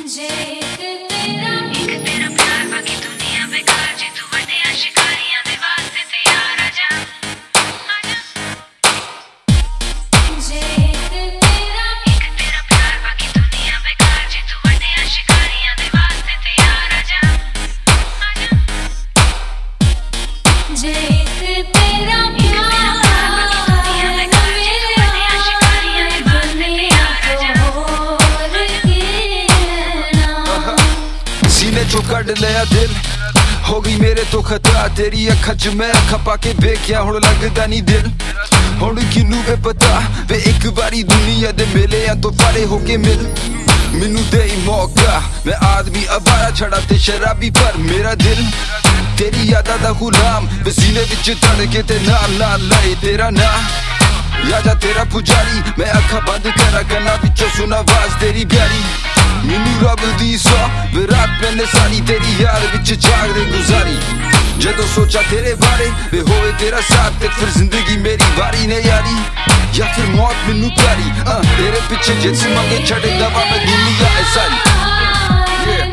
जे एक तेरा प्यार बाकी दुनिया बेकार जे तू वड्डियां शिकारियां दे वास्ते तैयार आजा जे एक तेरा प्यार बाकी दुनिया बेकार जे तू वड्डियां शिकारियां दे वास्ते तैयार आजा जे एक तेरा जो कड़ लिया दिल हो गई मेरे तो खता तेरी अखा च मैं अखा पाके वेख्या हुण लगदा नहीं दिल हुण किनू वे पता वे एक बारी दुनिया दे मेले तो फारे होके मिल मैनू दे मौका मैं आदमी अवारा छड़ा ते शराबी पर मेरा दिल तेरी यादा दा गुलाम वे सीने विच धड़के ते नाल नाल लाए तेरा ना यादा तेरा पुजारी मैं अखा बंद करा कन्ना विचों सुना आवाज तेरी प्यारी मैनू रब दी सौ विराट पैने सारी तेरी याद विच जागदे गुजारी जदों सोचा तेरे बारे वे होवे तेरा साथ ते फिर जिंदगी मेरी बारी ने यारी या फिर मौत मैनू प्यारी तेरे पिछे जिस मंगे छड़े दवा मैं दुनिया है सारी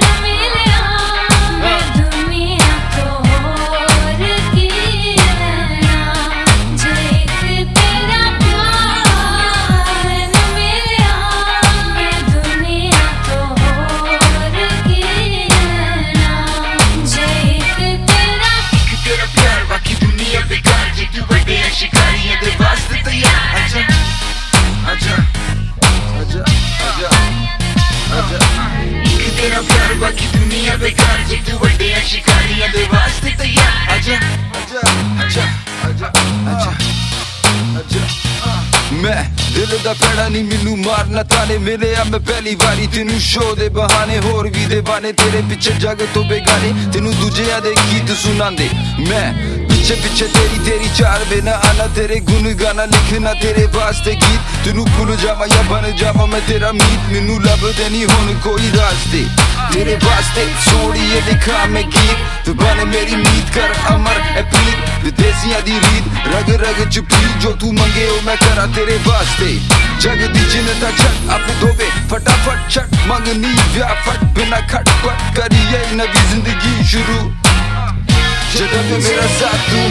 शिकारियां दे वास्ते तैयार आजा आजा आजा आजा आजा एक तेरा प्यार बाकी दुनिया बेकार जे तू वड्डियां शिकारियां दे वास्ते तैयार आजा आजा आजा आजा आजा आजा मैं दिल दा पैड़ा नहीं मैनू मारना ताने मिले आ मैं पहली बारी तेनू शो दे बहाने होर भी दे बाने तेरे पिछे जग तो बेगाने तेनू दूजियां दे गीत सुनांदे मैं पिछे पिछे तेरी चार बेना आना तेरे गुन गाना लिखना तेरे वास्ते गीत तेनू भूल जावा या बन जावा मैं तेरा मीत मैनू लभदे नहीं हुण कोई रास्ते तेरे वास्ते सोड़िए लिखा मैं गीत तू बन मेरी मीत कर अमर ए प्रीत विदेसियां दी रीत रग रग च प्रीत जो तू मंगे ओ मैं करा तेरे वास्ते जग दी जिन्नता छट आप धोवे फटाफट छट मंगनी व्या फट बिना खटपट करिए नवी जिंदगी शुरू जगह पे मेरा साथ तू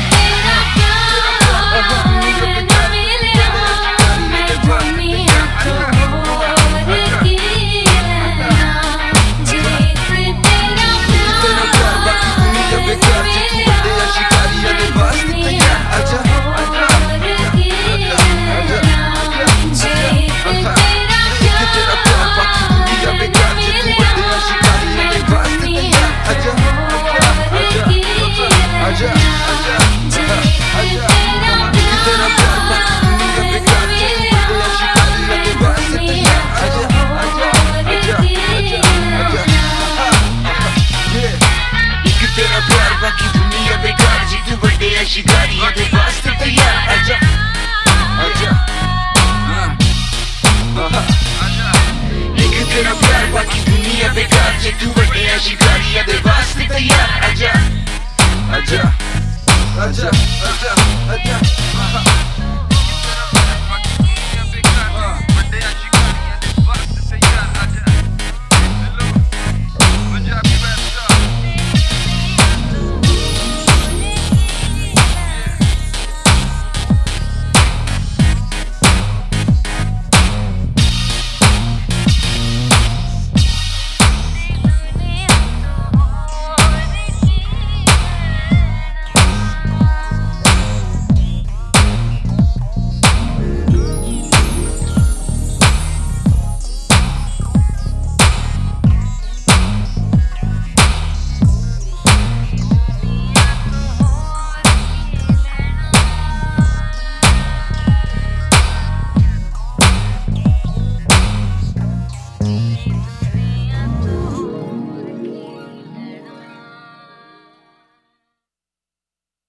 शिकारियां दे वास्ते तैयार आजा आजा एक तेरा प्यार बाकी दुनिया बेकार जे तू वड्डियां शिकारियां दे वास्ते तैयार आजा आजा आजा आजा आजा